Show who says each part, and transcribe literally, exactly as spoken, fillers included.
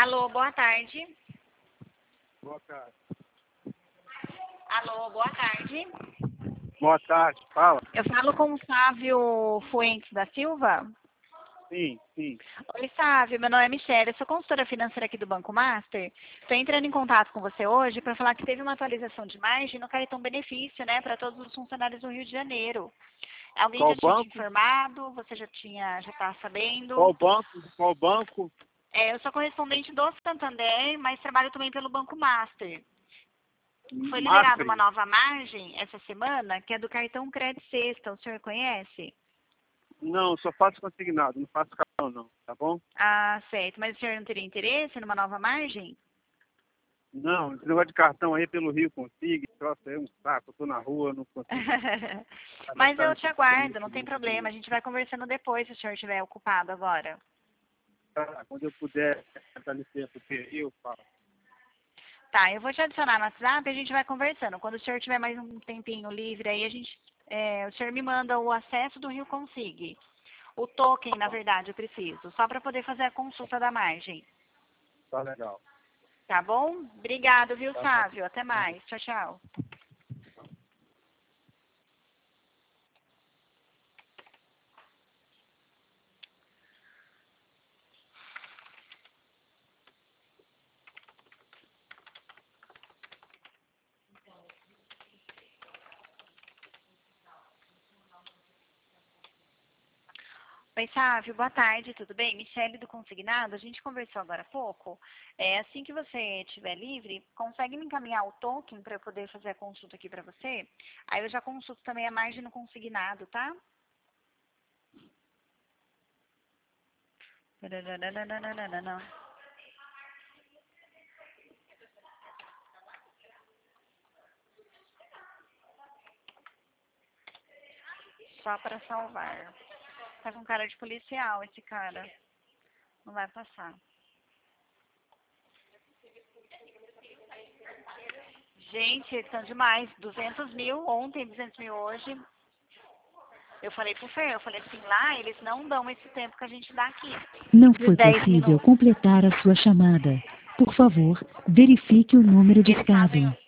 Speaker 1: Alô, boa tarde.
Speaker 2: Boa tarde.
Speaker 1: Alô, boa tarde.
Speaker 2: Boa tarde, fala.
Speaker 1: Eu falo com o Sávio Fuentes da Silva.
Speaker 2: Sim, sim.
Speaker 1: Oi, Sávio, meu nome é Michelle, eu sou consultora financeira aqui do Banco Master. Estou entrando em contato com você hoje para falar que teve uma atualização de margem no cartão benefício, né, para todos os funcionários do Rio de Janeiro. Alguém
Speaker 2: Qual
Speaker 1: já tinha te
Speaker 2: banco?
Speaker 1: informado? Você já tinha, já está sabendo?
Speaker 2: Qual banco? Qual banco?
Speaker 1: É, eu sou correspondente do Santander, mas trabalho também pelo Banco Master. Foi liberada uma
Speaker 2: Mastri?
Speaker 1: nova margem essa semana, que é do cartão Crédito Sexta. O senhor conhece?
Speaker 2: Não, só faço consignado, não faço cartão não, tá bom?
Speaker 1: Ah, certo. Mas o senhor não teria interesse numa nova margem?
Speaker 2: Não, esse negócio de cartão aí pelo Rio consigo, troço aí é um saco, eu tô na rua, não consigo.
Speaker 1: Mas eu te aguardo, não tem problema. A gente vai conversando depois, se o senhor estiver ocupado agora.
Speaker 2: Tá, quando eu puder, dá licença, porque eu falo.
Speaker 1: Tá, eu vou te adicionar no WhatsApp e a gente vai conversando. Quando o senhor tiver mais um tempinho livre aí, a gente, é, o senhor me manda o acesso do Rio Consig. O token, na verdade, eu preciso, só para poder fazer a consulta da margem.
Speaker 2: Tá legal.
Speaker 1: Tá bom? Obrigado, viu,
Speaker 2: Tá,
Speaker 1: Sávio? Até
Speaker 2: tá.
Speaker 1: mais. Tchau, tchau. Oi, Sávio, boa tarde, tudo bem? Michele do Consignado, a gente conversou agora há pouco. É, assim que você estiver livre, consegue me encaminhar o token para eu poder fazer a consulta aqui para você? Aí eu já consulto também a margem no consignado, tá? Não. Só para salvar. Tá com cara de policial esse cara. Não vai passar. Gente, eles são demais. duzentos mil ontem, duzentos mil hoje. Eu falei pro Fer, eu falei assim, lá eles não dão esse tempo que a gente dá aqui.
Speaker 3: Não
Speaker 1: De
Speaker 3: foi
Speaker 1: dez
Speaker 3: possível
Speaker 1: minutos.
Speaker 3: completar a sua chamada. Por favor, verifique o número
Speaker 1: Eles fazem
Speaker 3: discado.